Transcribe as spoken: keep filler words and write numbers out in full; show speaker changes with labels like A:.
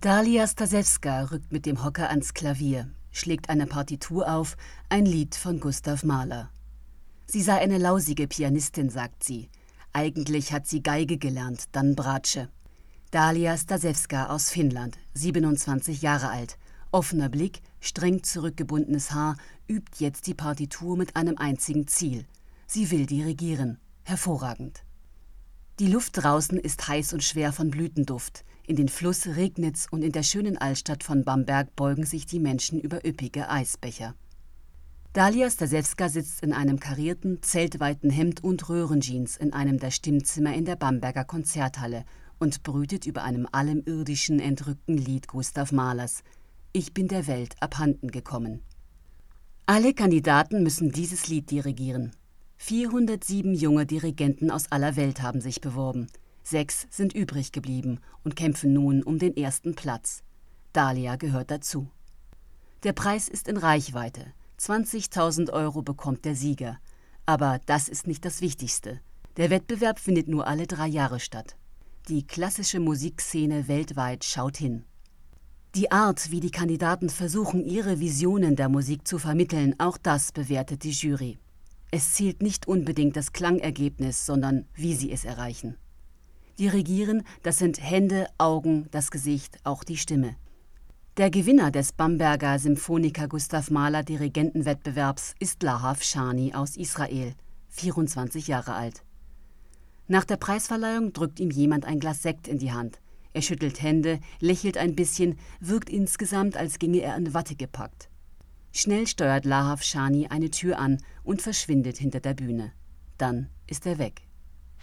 A: Dalia Stasewska rückt mit dem Hocker ans Klavier, schlägt eine Partitur auf, ein Lied von Gustav Mahler. Sie sei eine lausige Pianistin, sagt sie. Eigentlich hat sie Geige gelernt, dann Bratsche. Dalia Stasewska aus Finnland, siebenundzwanzig Jahre alt, offener Blick, streng zurückgebundenes Haar, übt jetzt die Partitur mit einem einzigen Ziel. Sie will dirigieren. Hervorragend. Die Luft draußen ist heiß und schwer von Blütenduft. In den Fluss regnet's und in der schönen Altstadt von Bamberg beugen sich die Menschen über üppige Eisbecher. Dalia Stasewska sitzt in einem karierten, zeltweiten Hemd und Röhrenjeans in einem der Stimmzimmer in der Bamberger Konzerthalle und brütet über einem allem irdischen, entrückten Lied Gustav Mahlers. Ich bin der Welt abhanden gekommen. Alle Kandidaten müssen dieses Lied dirigieren. vierhundertsieben junge Dirigenten aus aller Welt haben sich beworben. Sechs sind übrig geblieben und kämpfen nun um den ersten Platz. Dalia gehört dazu. Der Preis ist in Reichweite. zwanzigtausend Euro bekommt der Sieger. Aber das ist nicht das Wichtigste. Der Wettbewerb findet nur alle drei Jahre statt. Die klassische Musikszene weltweit schaut hin. Die Art, wie die Kandidaten versuchen, ihre Visionen der Musik zu vermitteln, auch das bewertet die Jury. Es zählt nicht unbedingt das Klangergebnis, sondern wie sie es erreichen. Dirigieren, das sind Hände, Augen, das Gesicht, auch die Stimme. Der Gewinner des Bamberger Symphoniker Gustav Mahler Dirigentenwettbewerbs ist Lahav Shani aus Israel, vierundzwanzig Jahre alt. Nach der Preisverleihung drückt ihm jemand ein Glas Sekt in die Hand. Er schüttelt Hände, lächelt ein bisschen, wirkt insgesamt, als ginge er in Watte gepackt. Schnell steuert Lahav Shani eine Tür an und verschwindet hinter der Bühne. Dann ist er weg.